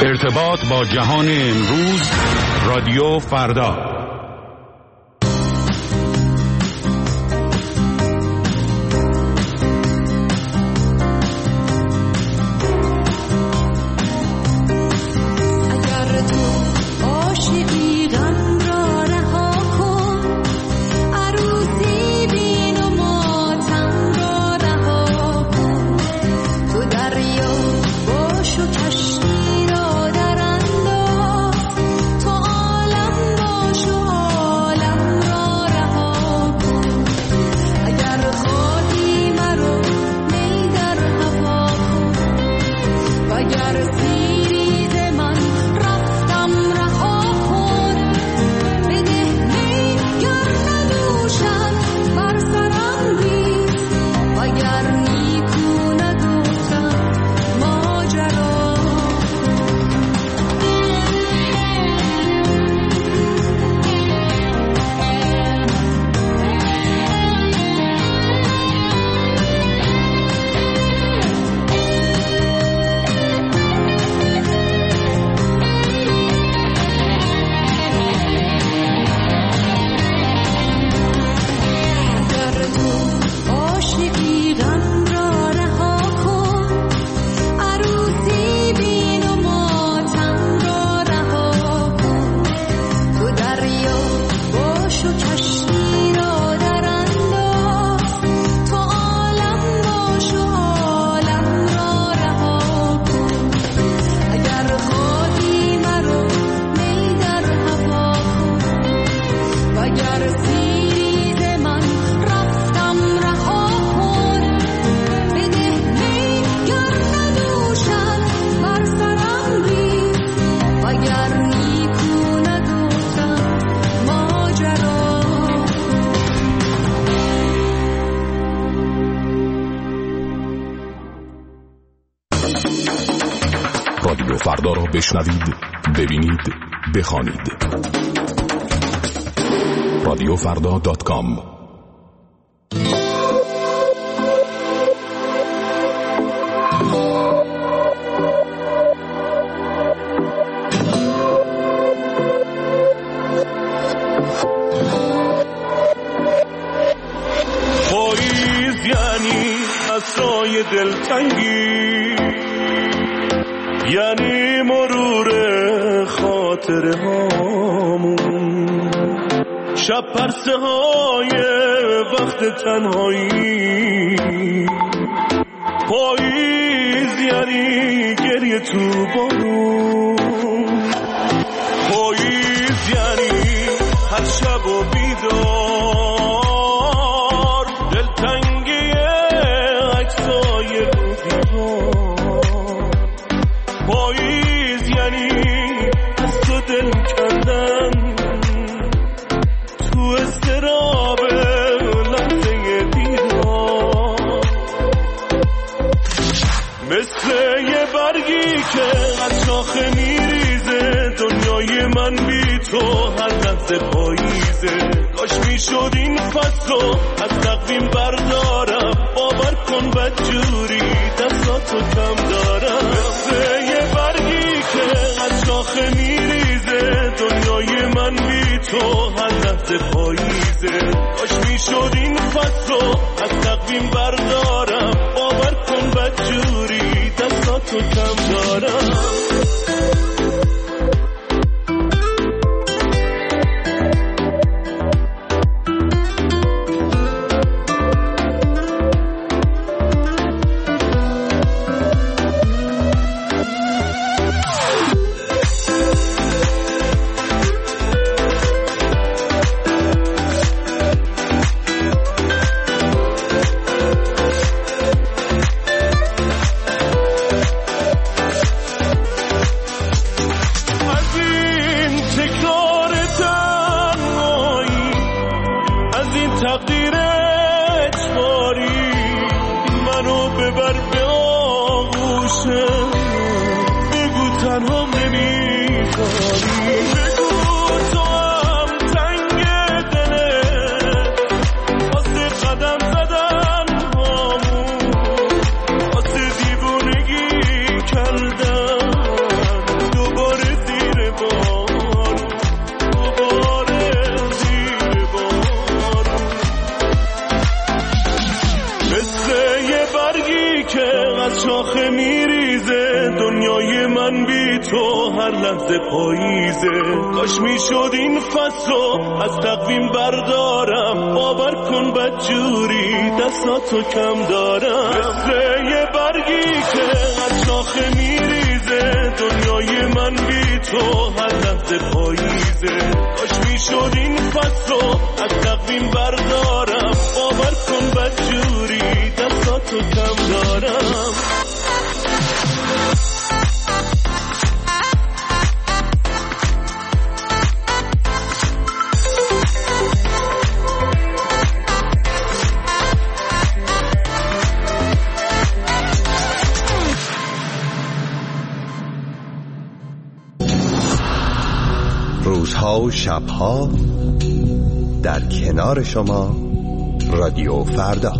ارتباط با جهان امروز، رادیو فردا. رادیو فردا را بشنوید، ببینید، بخوانید. رادیوفردا.com. پاییز یعنی عصای دلتنگی، یعنی مرور خاطره هامون، شب پرسه های وقت تنهایی. پاییز یعنی گریه تو بارون، پاییز یعنی هر شب و بیدار دلتنگی عکسای روزگار. پاییز یعنی از تو دل کندن تو اضطراب لحظه دیدار، مثل یه برگی که از شاخه میریزه. دنیای من بی تو هر لحظه پاییزه. کاش میشد این فصل از تقویم بردارم، باور کن بدجوری دستاتو کم دارم. مثل یه برگی که از شاخه میریزه. دنیای من بی تو هر لحظه پاییزه. کاش میشد این فصل از تقویم بردارم، باور کن بدجوری دستاتو کم دارم. من بی تو هر لحظه پاییزه. کاش میشد این فصلو از تقویم بردارم، باور کن بدجوری دستاتو کم دارم. مثل یه برگی که از شاخه میریزه، دنیای من بی تو هر لحظه پاییزه. کاش میشد این فصلو از تقویم بردارم، باور کن بدجوری دستاتو کم دارم. روزها و شبها در کنار شما رادیو فردا.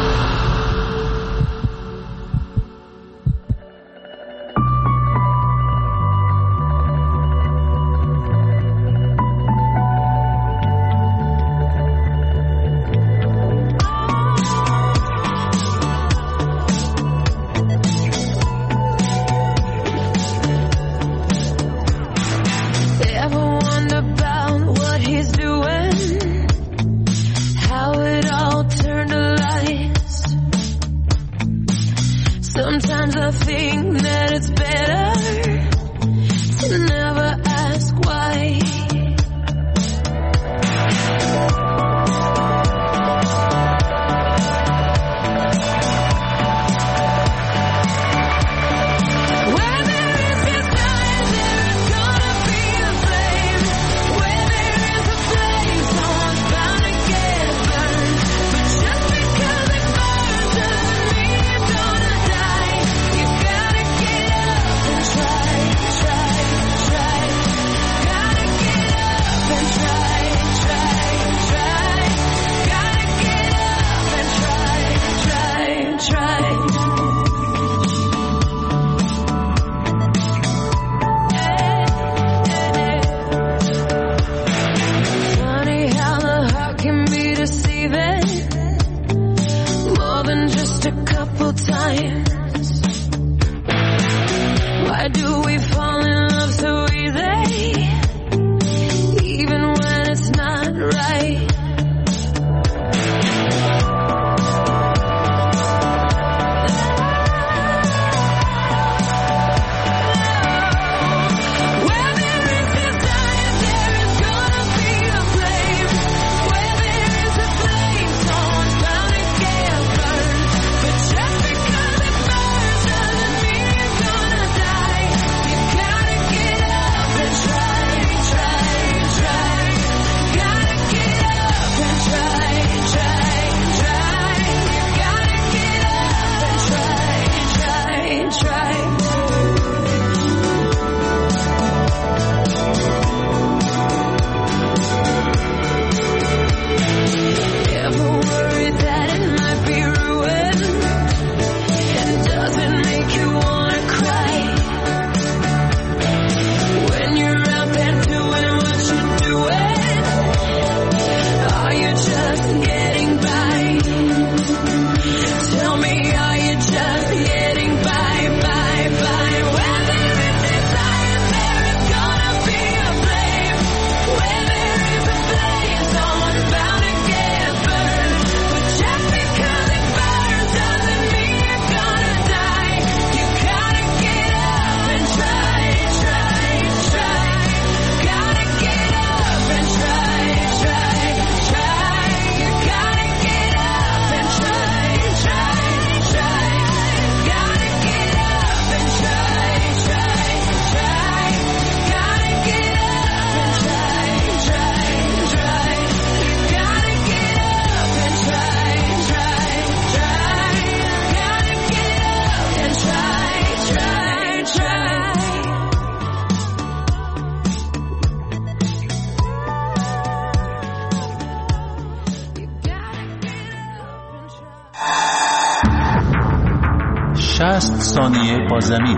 ثانیه با زمین.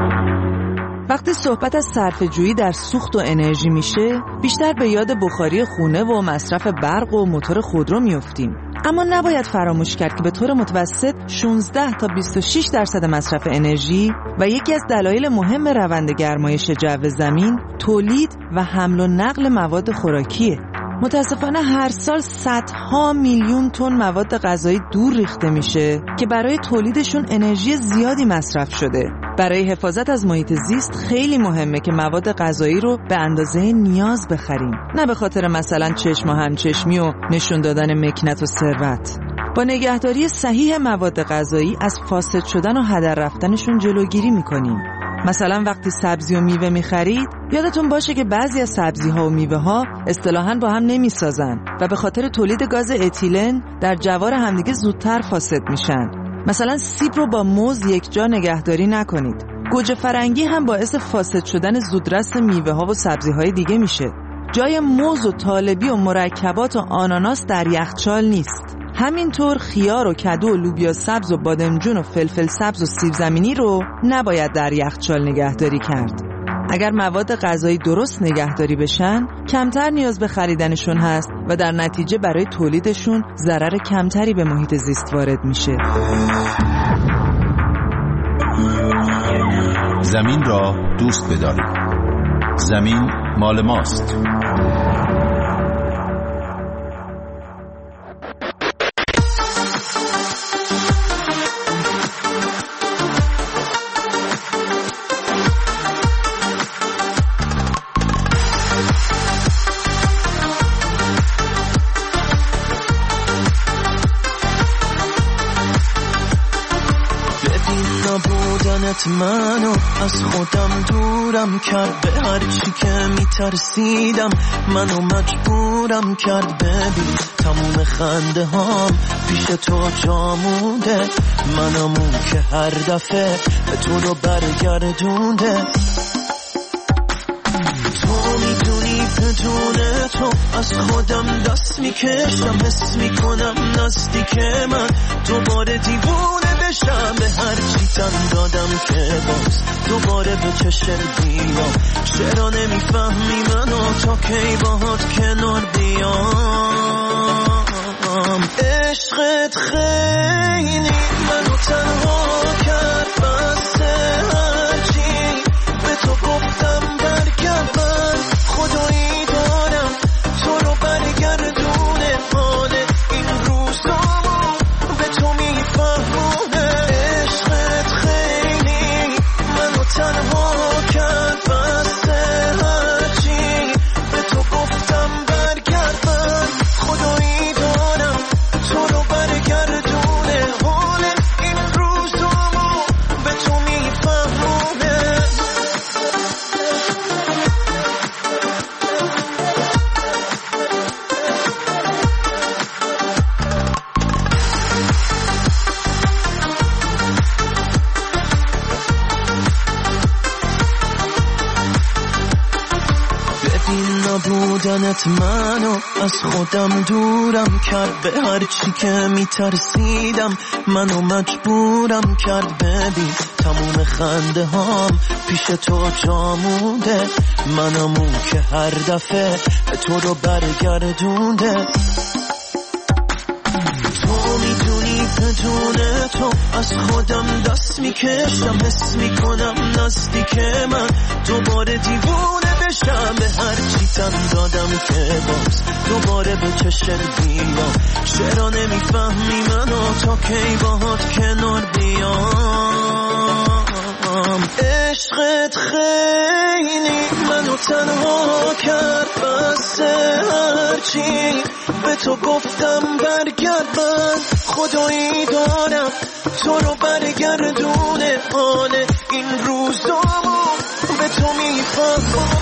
وقتی صحبت از صرفه‌جویی در سوخت و انرژی میشه، بیشتر به یاد بخاری خونه و مصرف برق و موتور خودرو میافتیم. اما نباید فراموش کرد که به طور متوسط 16 تا 26% مصرف انرژی و یکی از دلایل مهم روند گرمایش جو زمین تولید و حمل و نقل مواد خوراکیه. متاسفانه هر سال صدها میلیون تن مواد غذایی دور ریخته میشه که برای تولیدشون انرژی زیادی مصرف شده. برای حفاظت از محیط زیست خیلی مهمه که مواد غذایی رو به اندازه نیاز بخریم، نه به خاطر مثلا چشم و همچشمی و نشون دادن مکنت و ثروت. با نگهداری صحیح مواد غذایی از فاسد شدن و هدر رفتنشون جلوگیری میکنیم. مثلا وقتی سبزی و میوه میخرید یادتون باشه که بعضی از سبزی ها و میوه ها اصطلاحاً با هم نمیسازن و به خاطر تولید گاز اتیلن در جوار همدیگه زودتر فاسد میشن. مثلا سیب رو با موز یک جا نگهداری نکنید. گوجه فرنگی هم باعث فاسد شدن زودرس میوه ها و سبزی های دیگه میشه. جای موز و طالبی و مرکبات و آناناس در یخچال نیست. همینطور خیار و کدو و لوبیا سبز و بادمجون و فلفل سبز و سیب زمینی رو نباید در یخچال نگهداری کرد. اگر مواد غذایی درست نگهداری بشن کمتر نیاز به خریدنشون هست و در نتیجه برای تولیدشون ضرر کمتری به محیط زیست وارد میشه. زمین را دوست بدارید. زمین مال ماست. منو از خودم دورم کرد، به هر چی که میترسیدم منو مجبورم کرد. ببین تموم خنده هام پیش تو جا مونده، منمون که هر دفعه به تو رو برگردونده. تو میدونی بدون تو از خودم دست میکشم، حس میکنم نزدیک من دوباره دیوونه بشم. به هر چی تن دادم که باز دوباره به چشم بیام. چرا نمیفهمی منو تا کی باهات کنار بیام؟ عشقت خیلی منو تنها کرد، بسته هرچی به تو گفتم برگرد. من خدایی دارم تو رو برگردونه، حال این روزامو به تو میفهمونه. عشقت خیلی منو تنها کرد، بسته هرچی به تو گفتم برگرد. من خدایی دارم تو رو برگردونه، حال این روزامو به تو میفهمونه. نبودنت منو از خودم دورم کرد، به هر چی که میترسیدم منو مجبورم کرد. ببین تموم خنده هام پیش تو جا مونده، منمون که هر دفعه به تو رو برگردونده. تو میدونی بدون تو از خودم دست میکشم، حس میکنم نزدیک من دوباره دیوونه بشم. به هر چی تن دادم که باز دوباره به چشم بیام. چرا نمیفهمی منو تا کی باهات کنار بیام؟ عشقت خیلی منو تنها کرد، بسته هرچی به تو گفتم برگرد. من خدایی دارم تو رو برگردونه، حال این روزامو به تو میفهمم.